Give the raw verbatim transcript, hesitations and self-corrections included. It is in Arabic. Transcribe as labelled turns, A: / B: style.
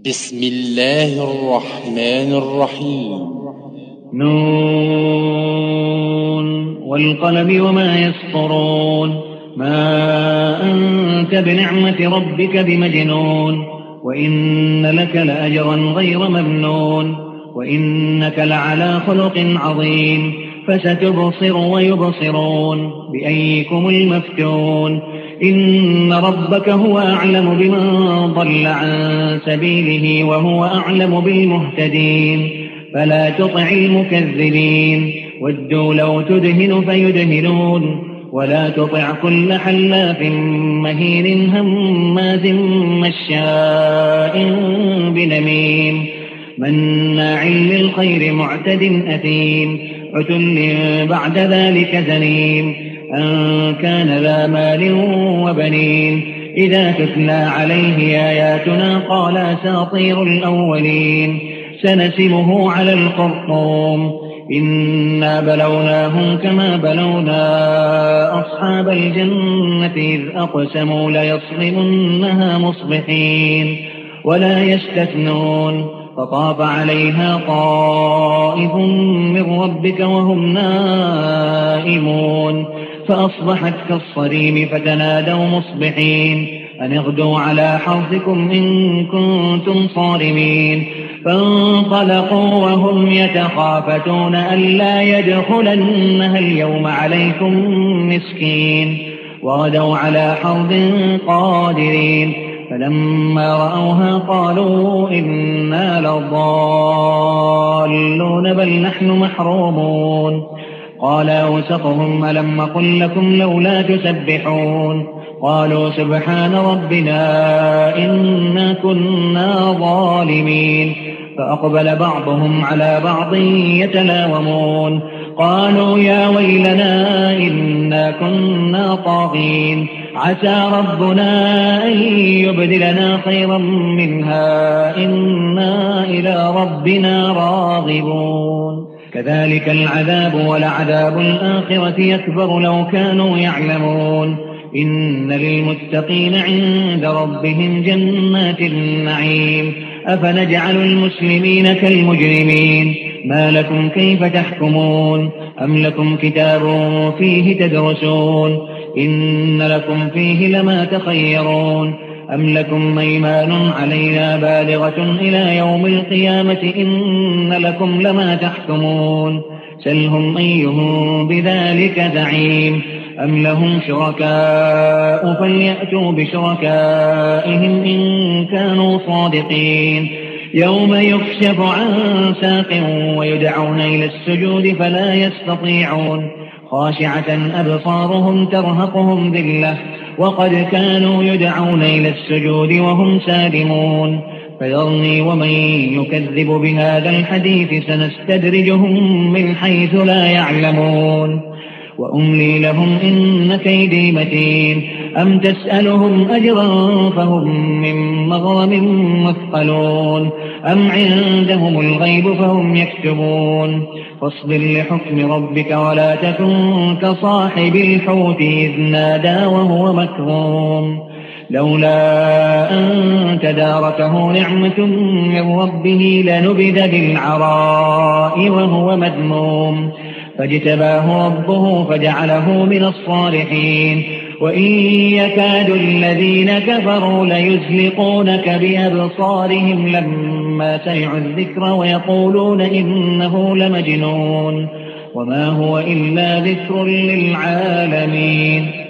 A: بسم الله الرحمن الرحيم.
B: نون والقلم وما يسطرون. ما أنت بنعمة ربك بمجنون، وإن لك لأجرا غير ممنون، وإنك لعلى خلق عظيم. فستبصر ويبصرون بأيكم المفتون. إن ربك هو أعلم بمن ضل عن سبيله وهو أعلم بالمهتدين. فلا تطع المكذبين، ودوا لو تدهن فيدهنون. ولا تطع كل حلاف مهين هماز مشاء بنميم مناع للخير معتد أثيم عتل بعد ذلك زنيم أن كان ذا مال وبنين. إذا تتلى عليه آياتنا قال أساطير الأولين. سنسمه على الخرطوم. إنا بلوناهم كما بلونا أصحاب الجنة إذ أقسموا ليصرمنها مصبحين ولا يستثنون. فطاف عليها طائف من ربك وهم نائمون فأصبحت كالصريم فتنادوا مصبحين أن اغدوا على حرثكم إن كنتم صارمين. فانطلقوا وهم يتخافتون ألا يدخلنها اليوم عليكم مسكين. وغدوا على حرد قادرين. فلما رأوها قالوا إنا لضالون بل نحن محرومون. قال أوسطهم ألم قل لكم لولا تسبحون. قالوا سبحان ربنا إنا كنا ظالمين. فأقبل بعضهم على بعض يتلاومون. قالوا يا ويلنا إنا كنا طاغين. عسى ربنا أن يبدلنا خيرا منها إنا إلى ربنا راغبون. كذلك العذاب ولعذاب الآخرة أكبر لو كانوا يعلمون. إن للمتقين عند ربهم جنات النعيم. أفنجعل المسلمين كالمجرمين. ما لكم كيف تحكمون. أم لكم كتاب فيه تدرسون. إن لكم فيه لما تخيرون. أم لكم أيمان علينا بالغة إلى يوم القيامة إن لكم لما تحكمون. سلهم أيهم بذلك زعيم. أم لهم شركاء فليأتوا بشركائهم إن كانوا صادقين. يوم يكشف عن ساق ويدعون إلى السجود فلا يستطيعون. خاشعة أبصارهم ترهقهم ذلة وقد كانوا يدعون إلى السجود وهم سالمون. فذرني ومن يكذب بهذا الحديث سنستدرجهم من حيث لا يعلمون. وأملي لهم إن كيدي متين. أم تسألهم أجرا فهم من مغرم مثقلون. أم عندهم الغيب فهم يكتبون. فاصبر لحكم ربك ولا تكن كصاحب الحوت إذ نادى وهو مكظوم. لولا أن تداركه نعمة من ربه لنبذ بالعراء وهو مذموم. فاجتباه ربه فجعله من الصالحين. وإن يكاد الذين كفروا ليزلقونك بأبصارهم لما سمعوا الذكر ويقولون إنه لمجنون وما هو إلا ذكر للعالمين.